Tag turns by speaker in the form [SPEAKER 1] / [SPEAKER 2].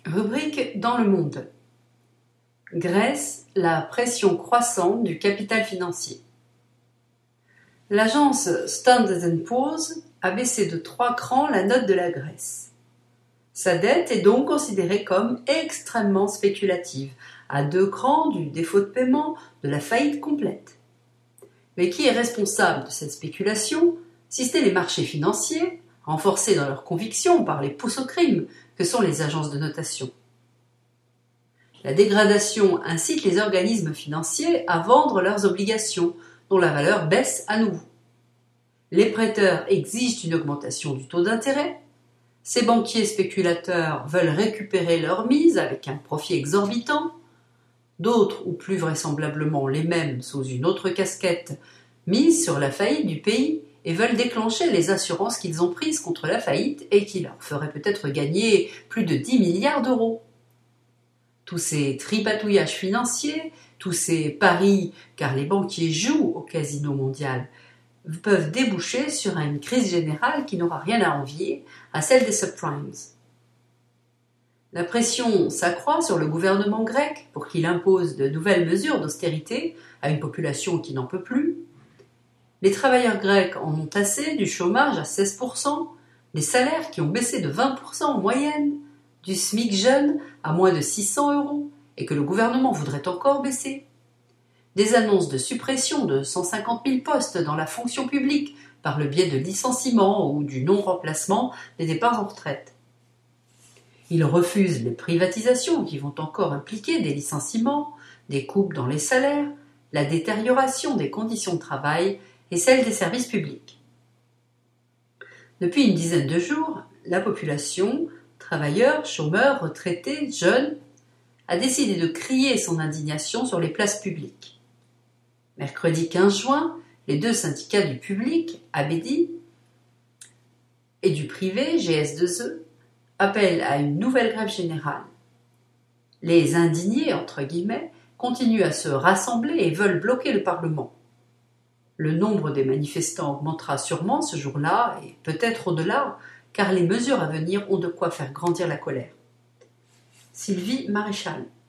[SPEAKER 1] Rubrique dans le monde. Grèce, la pression croissante du capital financier. L'agence Standard & Poor's a baissé de 3 crans la note de la Grèce. Sa dette est donc considérée comme extrêmement spéculative, à 2 crans du défaut de paiement, de la faillite complète. Mais qui est responsable de cette spéculation, si ce n'est les marchés financiers, renforcés dans leurs convictions par les pousses au crime que sont les agences de notation? La dégradation incite les organismes financiers à vendre leurs obligations, dont la valeur baisse à nouveau. Les prêteurs exigent une augmentation du taux d'intérêt. Ces banquiers spéculateurs veulent récupérer leur mise avec un profit exorbitant. D'autres, ou plus vraisemblablement les mêmes sous une autre casquette, misent sur la faillite du pays et veulent déclencher les assurances qu'ils ont prises contre la faillite et qui leur feraient peut-être gagner plus de 10 milliards d'euros. Tous ces tripatouillages financiers, tous ces paris, car les banquiers jouent au casino mondial, peuvent déboucher sur une crise générale qui n'aura rien à envier à celle des subprimes. La pression s'accroît sur le gouvernement grec pour qu'il impose de nouvelles mesures d'austérité à une population qui n'en peut plus. Les travailleurs grecs en ont assez du chômage à 16%, des salaires qui ont baissé de 20% en moyenne, du SMIC jeune à moins de 600 € et que le gouvernement voudrait encore baisser. Des annonces de suppression de 150 000 postes dans la fonction publique par le biais de licenciements ou du non-remplacement des départs en retraite. Ils refusent les privatisations qui vont encore impliquer des licenciements, des coupes dans les salaires, la détérioration des conditions de travail et celle des services publics. Depuis une dizaine de jours, la population, travailleurs, chômeurs, retraités, jeunes, a décidé de crier son indignation sur les places publiques. Mercredi 15 juin, les 2 syndicats du public, ABEDI, et du privé, GS2E, appellent à une nouvelle grève générale. Les indignés, entre guillemets, continuent à se rassembler et veulent bloquer le Parlement. Le nombre des manifestants augmentera sûrement ce jour-là, et peut-être au-delà, car les mesures à venir ont de quoi faire grandir la colère. Sylvie Maréchal.